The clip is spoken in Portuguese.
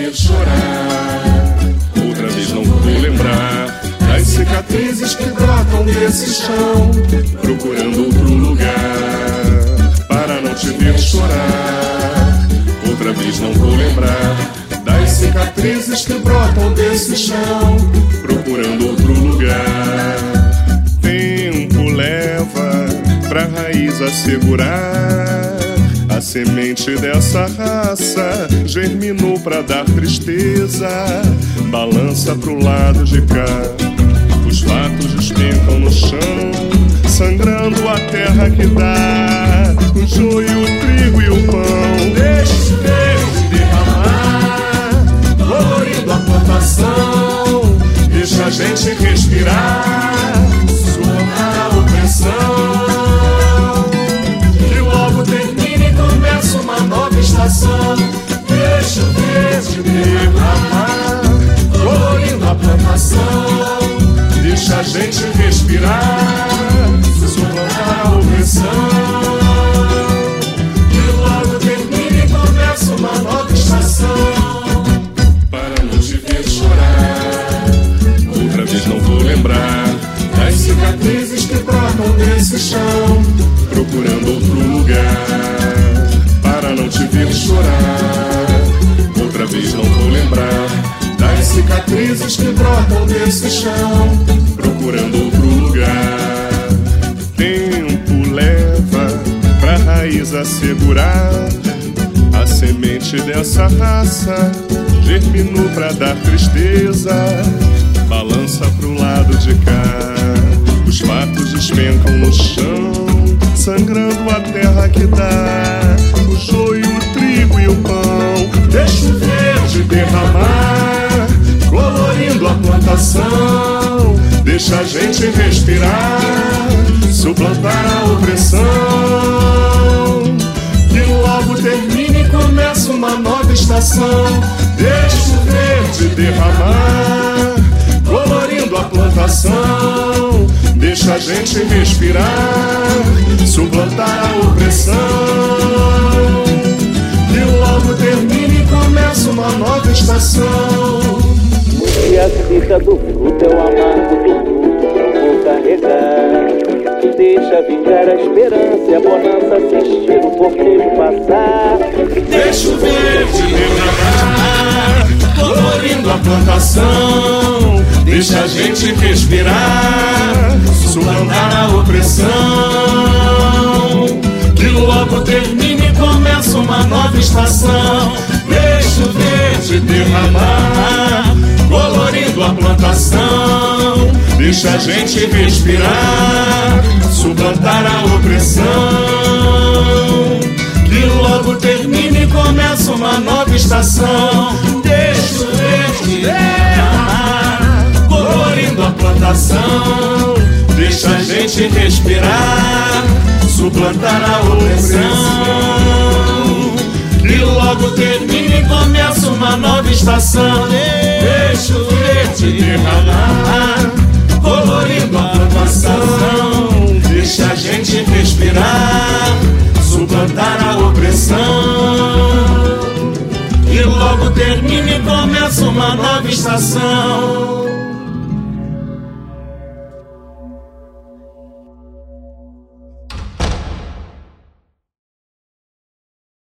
ver chorar, outra vez não vou lembrar das cicatrizes que brotam desse chão, procurando outro lugar para não te ver chorar. Outra vez não vou lembrar das cicatrizes que brotam desse chão, procurando outro lugar. Tempo leva pra raiz assegurar, a semente dessa raça germinou pra dar tristeza. Balança pro lado de cá, os fatos despencam no chão, sangrando a terra que dá o joio, o trigo e o pão. Deixe Deus derramar, colorindo a plantação. Deixa a gente respirar, suar a opressão. Que logo termine e comece uma nova estação. Deixa o verde derramar, colorindo a plantação. Deixa a gente respirar, suplantar a opressão. Que logo termine e comece uma nova estação. Para não te ver chorar, outra vez não vou lembrar das cicatrizes que brotam desse chão, procurando outro lugar. Para não te ver chorar, outra vez não vou lembrar das cicatrizes que brotam desse chão, procurando outro lugar. Tempo leva pra raiz assegurar, a semente dessa raça germinou pra dar tristeza. Balança pro lado de cá, os fatos despencam no chão, sangrando a terra que dá o joio, o trigo e o pão. Deixa o verde derramar, colorindo a plantação. Deixa a gente respirar, suplantar a opressão. Que logo termine e comece uma nova estação. Deixa o verde derramar, colorindo a plantação. Deixa a gente respirar, suplantar a opressão. Que logo termine e comece uma nova estação. E a fita do fruto é o amargo do fruto que eu vou carregar. Deixa vingar a esperança e a bonança assistir o cortejo passar. Deixa o verde derramar, colorindo a plantação. Deixa a gente respirar, suplantar a opressão. Que logo termine e comece uma nova estação. Deixa o verde derramar, colorindo a plantação. Deixa a gente respirar, suplantar a opressão. Que logo termine e comece uma nova estação. Deixa o verde derramar, colorindo a plantação. Deixa a gente respirar, suplantar a opressão. Que logo termine e comece uma nova estação. Deixa o verde derramar, colorindo a plantação. Deixa a gente respirar, suplantar a opressão. Que logo termine e comece uma nova estação.